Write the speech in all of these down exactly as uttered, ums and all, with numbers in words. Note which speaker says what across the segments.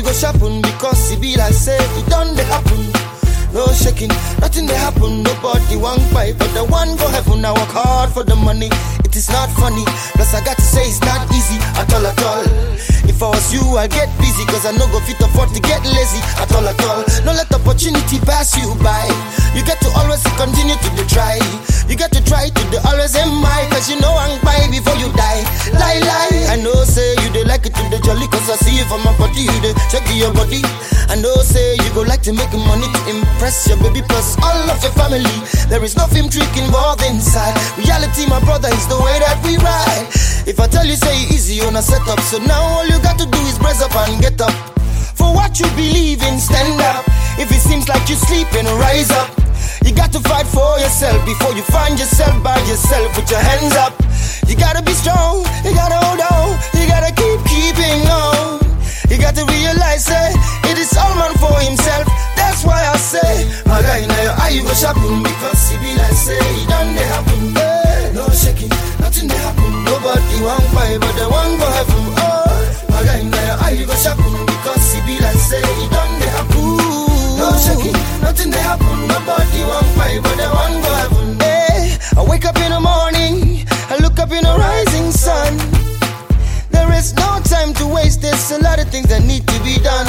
Speaker 1: go shopping because it be like say it done they happen. No shaking, nothing they happen. Nobody want buy, but the one go heaven. I work hard for the money. It is not funny. Plus I got to say it's not easy at all at all. If I was you, I'd get busy, cause I no go fit afford to get lazy at all at all. No let opportunity pass you by. You get to always continue to the try. You get to try to the always am I, cause you know I'm by before you die. Lie, lie. I know say you dey like it to the jolly, cause I see you from my body, you dey check your body. I know say you go like to make money to impress your baby plus all of your family. There is no film trick involved inside. Reality, my brother, is the way that we ride. If I tell you say easy on a setup, so now all you got to do is brace up and get up. For what you believe in, stand up. If it seems like you're sleeping, rise up. You got to fight for yourself before you find yourself by yourself with your hands up. You gotta be strong, you gotta hold on, you gotta keep keeping on. You got to realize, say, it is all man for himself. That's why I say, my guy, now your eye go shopping, because it be like, say, it done they happen. Hey, no shaking, nothing they happen. Nobody want buy, but they want go heaven. Oh, my guy, now your eye go shopping, because it be like, say, it done they happen. No shaking, nothing they happen. Nobody want buy, but they want go heaven. Hey, I wake up in the morning, I look up in the rising sun. There is no time to waste, there's a lot of things that need to be done.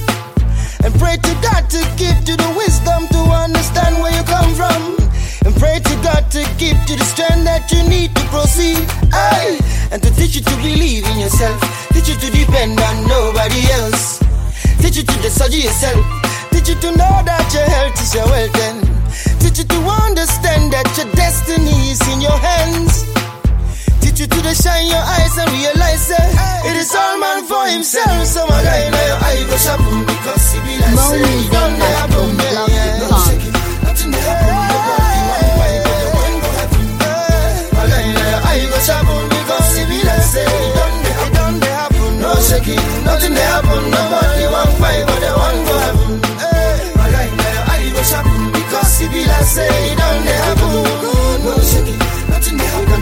Speaker 1: And pray to God to give you the wisdom to understand where you come from. And pray to God to give you the strength that you need to proceed. Aye. And to teach you to believe in yourself, teach you to depend on nobody else, teach you to decide yourself, teach you to know that your health is your wealth, and teach you to understand that your destiny is in your hands. Teach you to shine your eyes and realize that it is all man for himself. So my guy, now your eye go shopping, because he be like say he done the happen. No shaking, nothing they happen. Nobody want buy, but the one go happen. My guy, now your eye go shopping, because he be like say he done the happen. No shaking, nothing they happen. Nobody want buy, but the one go happen. My guy, now your eye go shopping, because he be like say he done the happen. No shaking, nothing they happen.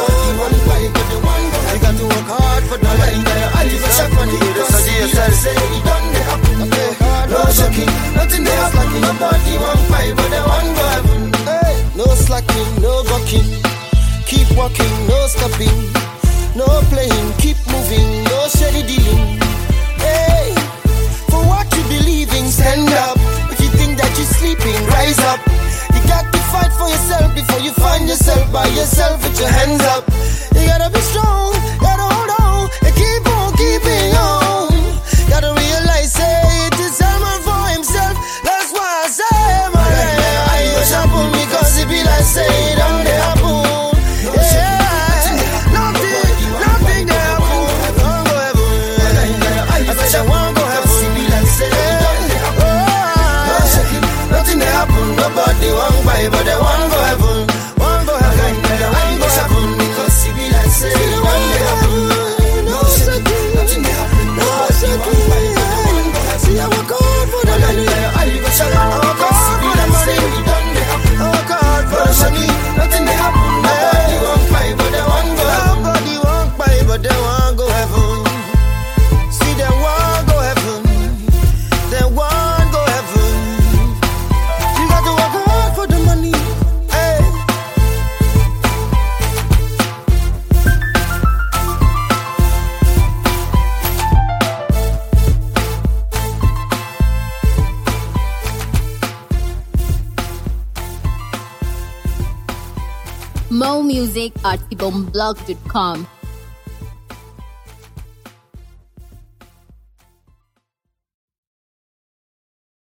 Speaker 1: You got to work hard for the line. I just shot for the because yourself say it done they happen. No shocking, nothing they happen. Nobody want fight, but they want go heaven. Hey, no slacking, no bucking. Keep walking, no stopping. No playing, keep moving. No steady dealing. Hey, for what you believe in, stand up. If you think that you're sleeping, rise up. You got to fight for yourself before you find yourself by yourself with your hands up. You gotta be strong, gotta hold on, and keep on keeping on. Gotta realize, say, it is all man for himself. That's why I say, my guy, I go shopping, because it be like, say, it on the happen. Yeah, nothing, nothing they happen. Don't go heaven. I said I won't go heaven. It be like, say, it on the happen. Nothing they happen. Nobody want buy, but they want go heaven. Want go heaven. I go shopping, because it be like, say, it on the happen. No shaking, nothing they happen. Nobody want buy, but they want go heaven. See, I work hard for the money. I go shopping, I work hard for the money. I work hard for the money. Nothing they happen. Nobody want buy, but they want go heaven. Nobody want buy, but they want go heaven. See, they want go heaven. They want go heaven. You got to work hard for the money. Hey.
Speaker 2: More music at ibomblog dot com.